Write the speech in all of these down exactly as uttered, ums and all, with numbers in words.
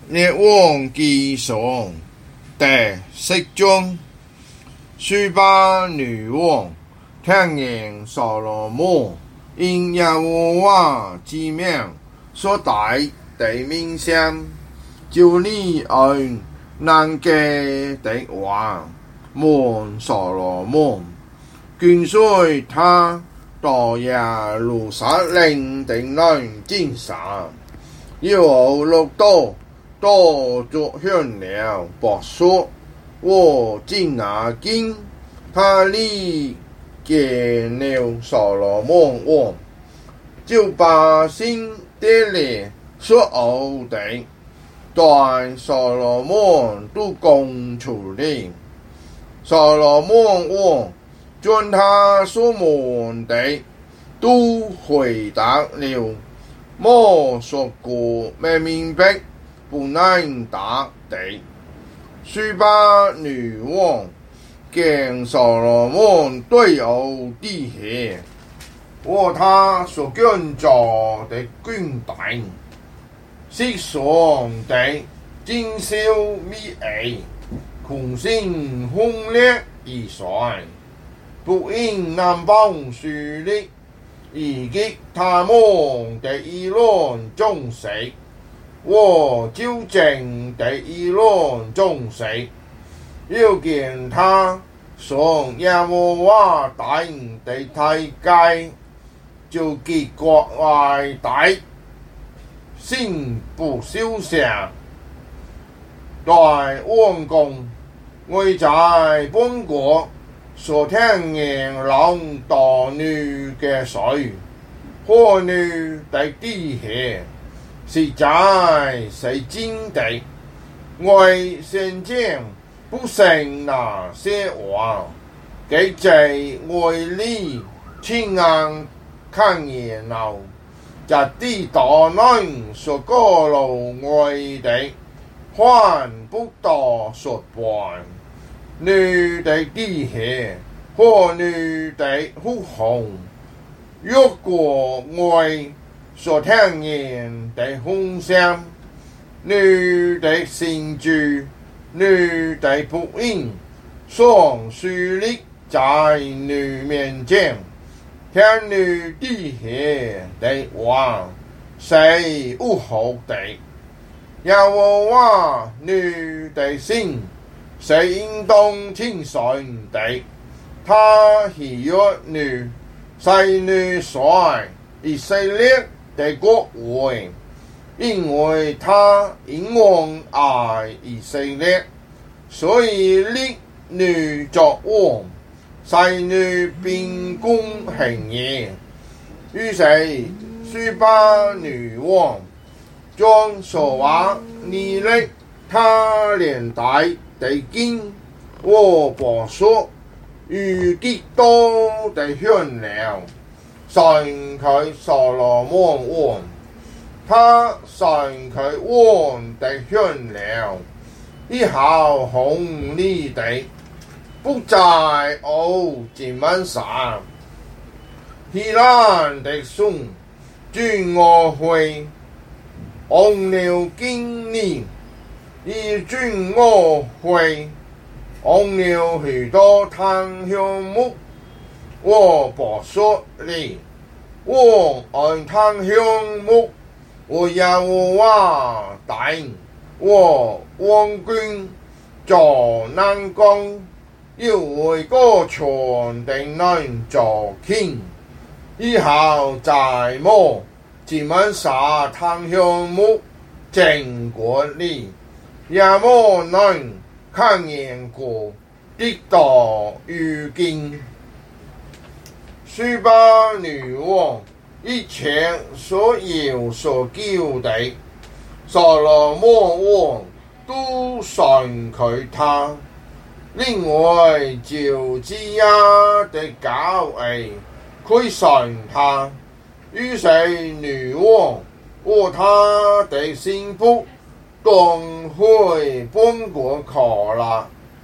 列王纪上第十章，书巴女王听见所罗门因耶和华之名所带的名声，就立按难记的话问所罗门，跟随他到耶路撒冷的人进山，又落到到作响了报说，我进拿经，他立见了所罗门王，就把新的列所얻的对所罗门都供出来。所罗门王将他所问的都回答了，没说过没明白不能答的。书巴女王跟所罗门对殴地下，和他所建造的军队，是上的精修美艺，空心轰烈以帅，不应南方树立，以及他们的议论中死，我纠正的议论中死，要见他上耶和华大的大街，就结國外大，心不消想，大王公我在本國所聽見郎大女嘅水，和女的地下，實在是真的。我先前不信那些話，記在我裏親眼看見了，在地道內所過路我的，還不到說半。女的地下和女的呼紅，越過我所聽見的風聲，女的神主，女的僕人，雙樹立在女面前，聽女地下的話，是有好的。耶和華女的心是應當稱頌的，他喜悅女，是女帥以色列的國位，因為他永遠愛以色列，所以立女作王，是女秉公行義。於是書巴女王將所話擬立他連帶的經和報說與極多的響了，傳給所羅門王，他傳給王的響了，以後紅利的不再傲自滿上，希蘭的孫君我會昂了經歷，以君我會昂了許多檀香木，我報說你，我按檀香木，我耶和華答應，我王君做南宮，要為歌唱的人做傾，以後再沒自滿撒檀香木經過你，也沒能看見過的道如今。書巴女王一切所有所求的，所羅門王都傳給他，另外就質押的交易歸順他。於是女王和他的臣僕都回本國去了。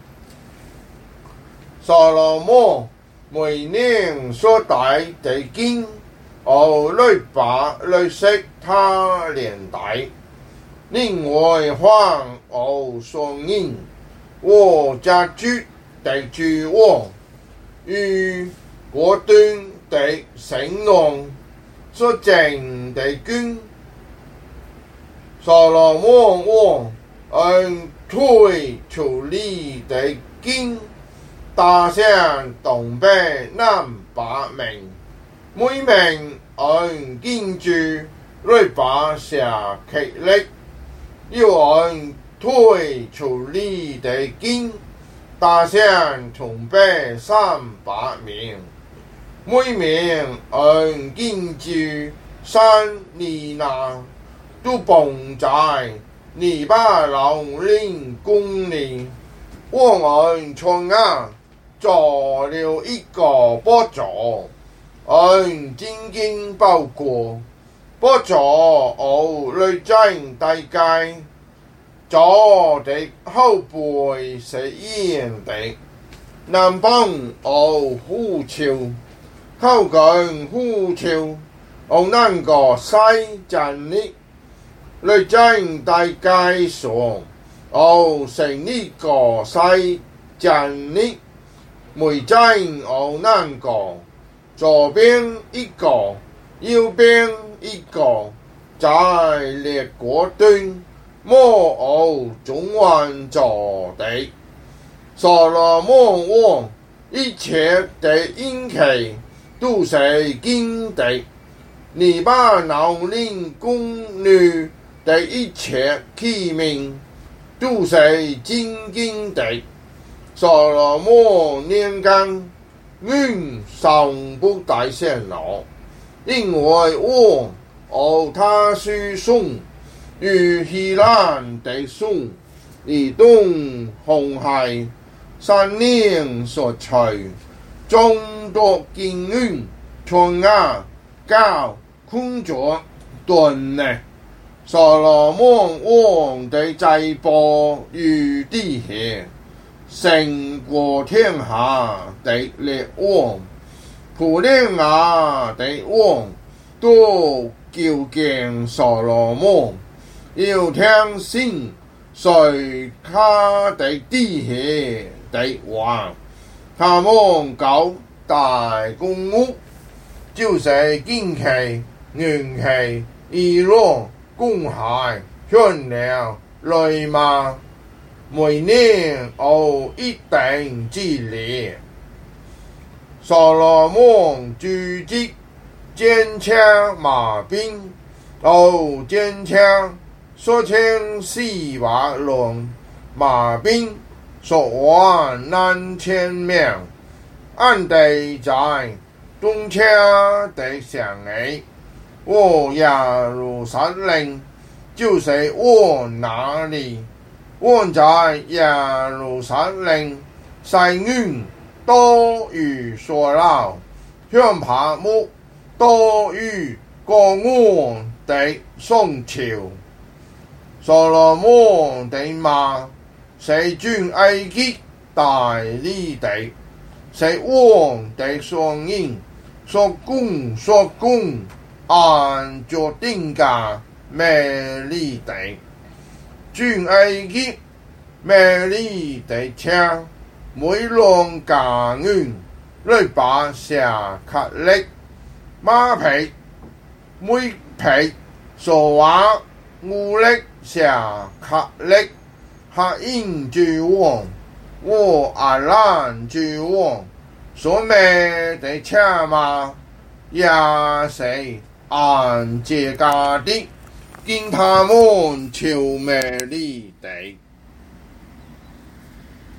所羅門每年所帶的經，和律法律式他連帶， 另外方偶所应，我家居地居我，与国敦地成龙所整地君，所罗门王按推处理地经，大向东北南八名，每名按建筑类八下企力，又按推处理地经，大向东北三百名，每名按建筑三里南，都蹦在二百六零公里。我按创啊做了一个宝座，按精经包裹，宝座后内真大街，左的後背是煙的，南方有呼潮，靠近呼潮，有那個西站的，內真大街上，有成呢個西站的，每真有那個，左邊一個，右邊一個，在列國端。摩偶中完做地，所羅門王一切的引起都是經地，二百六零公里的一切器皿都是精經地。所羅門年間運上不大顯老，因為我奧他書送。與希蘭地送，移動紅海，三年所取，眾多經運，傳亞教空著斷呢。所羅門王的祭播於地下，勝過天下的列王，普列亞的王都求見所羅門。要聽信誰他的地下的話，他們搞大公屋，就是金器、銀器、娛樂、公海、香料、雷馬，每年有一定之列。所羅門駐積戰車馬兵，有戰車。所稱四百輪馬兵，所萬難千名，按地在東車的上尾。我耶路撒冷就是我那裡，我在耶路撒冷西園多於所樓，香柏木多於各岸的松潮。所羅門的馬是轉埃及大利地，是王的雙影，所供所供按着定價美利地，轉埃及美利地車，每輛價銀六百下克力，馬皮每皮所話五力。下克力，下因之王，我阿蘭之王，所賣的車馬也是按這價的，經他們求美利地。